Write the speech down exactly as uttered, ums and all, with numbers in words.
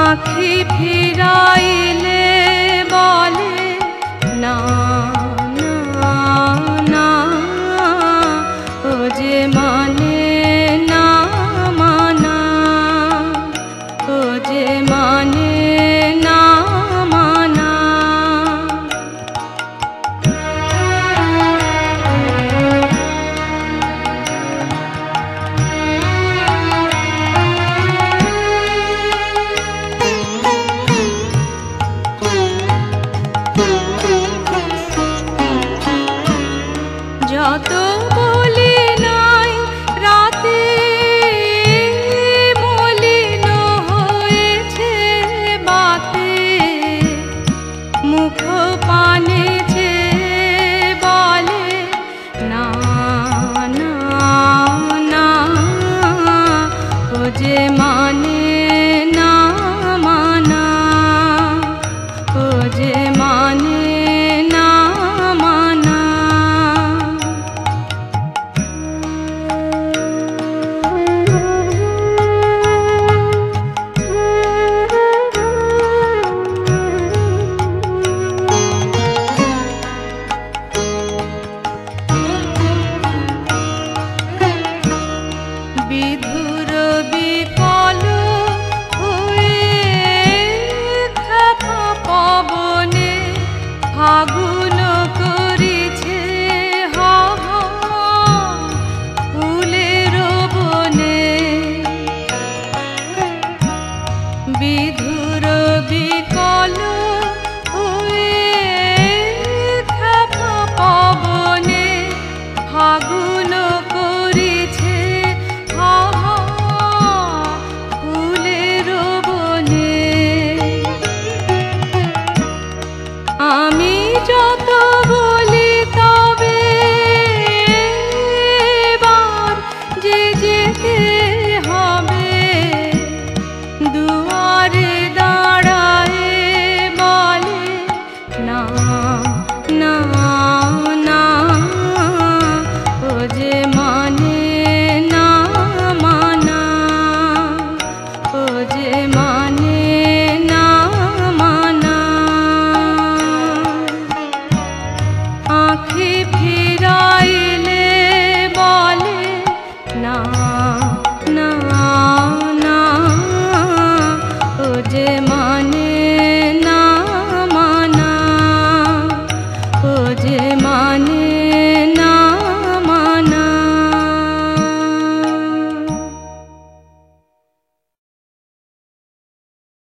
আখি ফিরাইলে বলে না না না, ও যে মানে না মানা, ও যে মানে না মানা। যত বলি নাই রাতে মলিন হয়েছে বাতে, মুখ পানেছে বলে না না না, ও যে মানে না মানা, ও যে মানে না মানা। বিধুর বিকল হয়ে খেপা পবনে ফাগুন করিছে হা হা ফুলের বনে। বিধুর বিকল